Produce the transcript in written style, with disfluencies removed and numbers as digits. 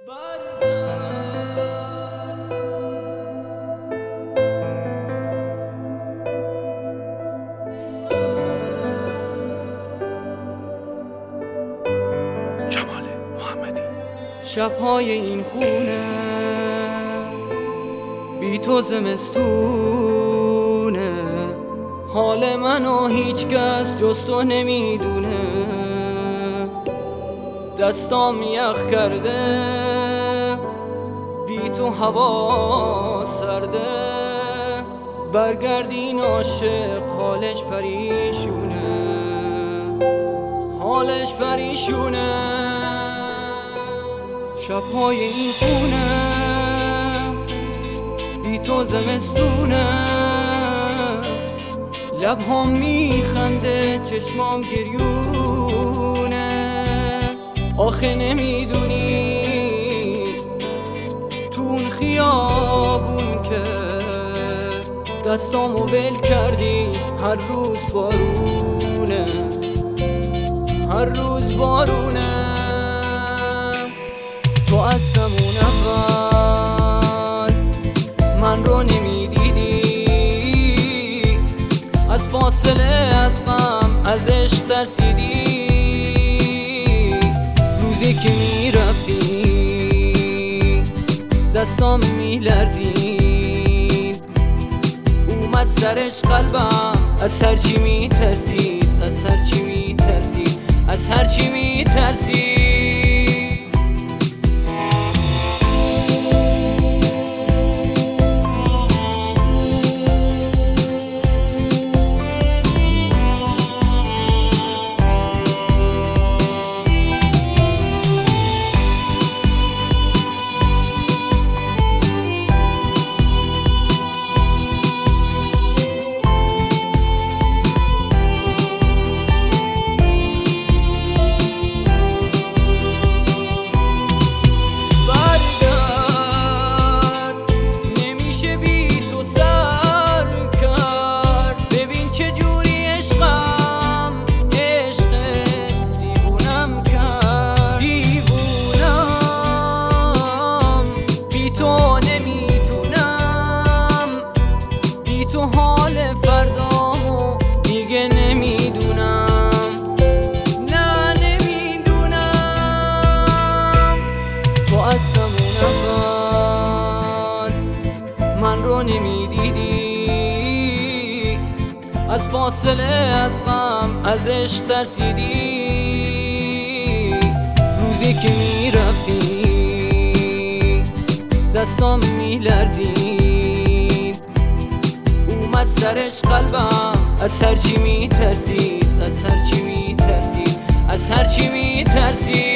جمال محمدی. شب‌های این خونه بی تو زمستونه، حال منو هیچ کس جز تو نمیدونه. دستام یخ کرده، بی تو هوا سرده. برگردین عاشق، حالش پریشونه، حالش پریشونه. شب‌های این خونه بی تو زمستونه، لب‌هام میخنده، چشمام گریونه. آخه نمیدونی تو اون خیابون که دستامو ول کردی، هر روز بارونه، هر روز بارونه. تو از همون اول من رو نمیدیدی، از فاصله، از غم، از عشق ترسیدی. روزی که میرفتی دستام میلرزید، اومد سرش قلبم، از هرچی میترسید، از هرچی میترسید، از هرچی میترسید. فردامو دیگه نمیدونم، نه نمیدونم. تو از همون اول من رو نمیدیدی، از فاصله، از غم، از عشق ترسیدی. روزی که میرفتی دستام میلرزید، اومد سرش قلبم، از هرچی میترسید، از هرچی میترسید، از هرچی میترسید.